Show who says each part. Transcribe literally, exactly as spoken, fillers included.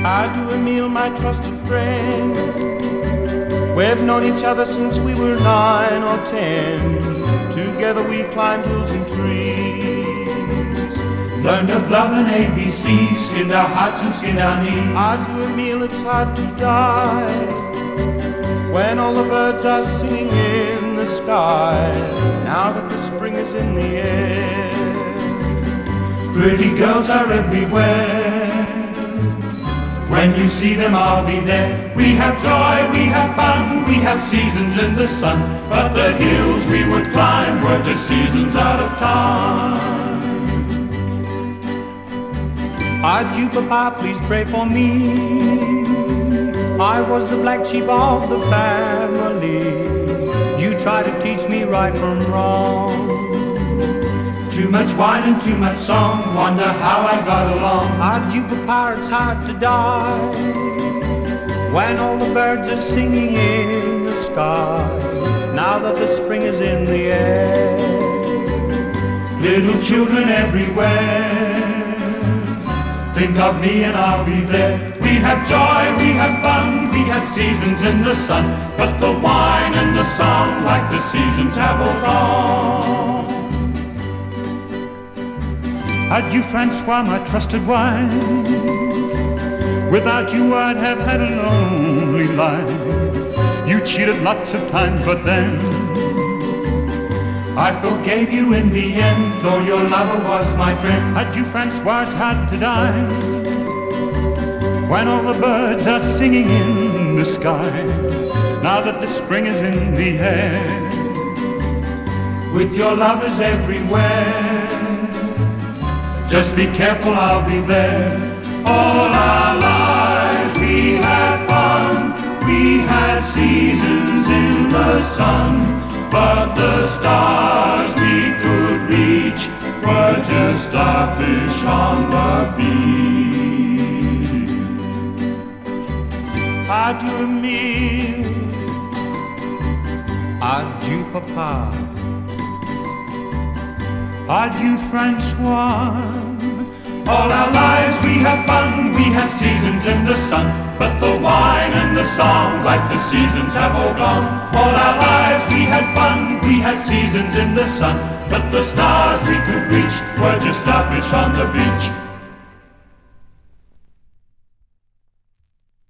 Speaker 1: Adieu, Emile, my trusted friend. We've known each other since we were nine or ten. Together we climbed hills and trees,
Speaker 2: learned of love and A B C, skinned our hearts and skinned our knees.
Speaker 1: Adieu, Emile, it's hard to die when all the birds are singing in the sky, now that the spring is in the air.
Speaker 2: Pretty girls are everywhere. When you see them, I'll be there. We have joy, we have fun, we have seasons in the sun, but the hills we would climb were just seasons out of time.
Speaker 1: Adieu, Papa, please pray for me. I was the black sheep of the family. You tried to teach me right from wrong.
Speaker 2: Too much wine and too much song, wonder how I got along.
Speaker 1: Adieu, Papa, it's hard to die when all the birds are singing in the sky, now that the spring is in the air.
Speaker 2: Little children everywhere, think of me and I'll be there. We have joy, we have fun, we have seasons in the sun, but the wine and the song, like the seasons, have all gone.
Speaker 1: Adieu, Francois, my trusted wife. Without you I'd have had a lonely life. You cheated lots of times, but then
Speaker 2: I forgave you in the end, though your lover was my friend.
Speaker 1: Adieu, Francois, it's hard to die when all the birds are singing in the sky, now that the spring is in the air.
Speaker 2: With your lovers everywhere, just be careful, I'll be there. All our lives we had fun, we had seasons in the sun, but the stars we could reach were just starfish on the beach.
Speaker 1: Adieu, Emile. Adieu, Papa. Adieu, Francois.
Speaker 2: All our lives we have fun, we have seasons in the sun, but the wine and the song, like the seasons, have all gone. All our lives we had fun, we had seasons in the sun, but the stars we could reach were just starfish on the beach.